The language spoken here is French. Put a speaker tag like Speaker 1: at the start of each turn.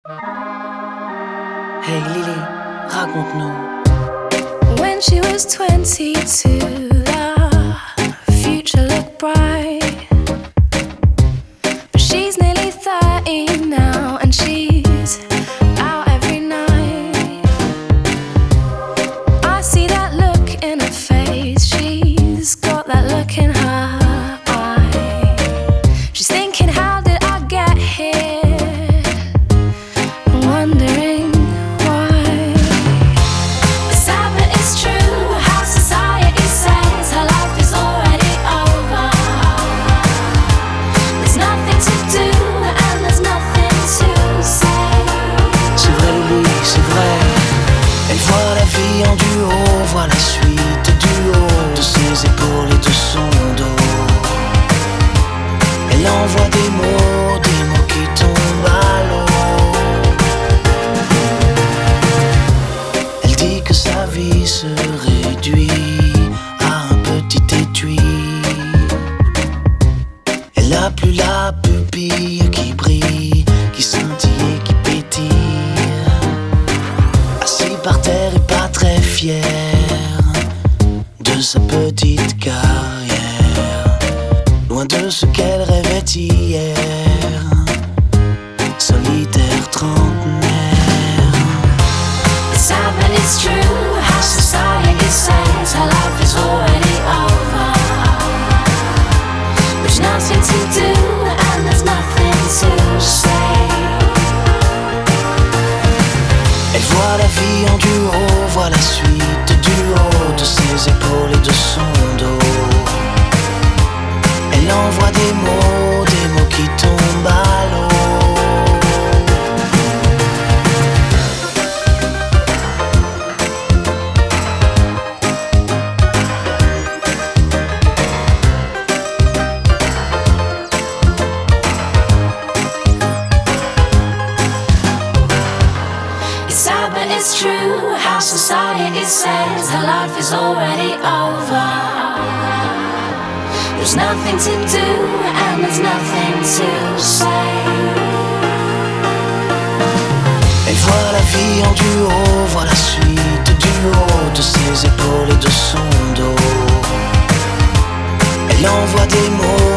Speaker 1: Hey Lily, raconte-nous.
Speaker 2: When she was 22, the future looked bright. But she's nearly 30 now, and she's out every night. I see that look in her face, she's got that look in her eye. She's thinking, how did I get here? Wondering why. It's sad but it's true, how society says her life is already over. There's nothing to do and there's nothing to say.
Speaker 1: C'est vrai Lily, c'est vrai. Elle voit la vie en duo, voit la suite du haut de ses épaules et de son dos. Elle envoie des mots qui tombent à l'eau. Elle dit que sa vie se réduit à un petit étui. Elle n'a plus la pupille qui brille, qui scintille et qui pétille. Assis par terre et pas très fier de sa petite carrière, loin de ce qu'elle rêvait hier, solitaire trentenaire.
Speaker 2: It's sad but it's true, how society says her life is already over. There's nothing to do and there's nothing to say.
Speaker 1: Elle voit la vie en duo, voit la suite du haut de ses épaules et de son dos. Elle envoie des mots qui tombent à l'eau.
Speaker 2: It's sad but it's true, how society says her life is already over. There's nothing to do and there's nothing to say.
Speaker 1: Elle voit la vie en duo, voit la suite du haut de ses épaules et de son dos. Elle envoie des mots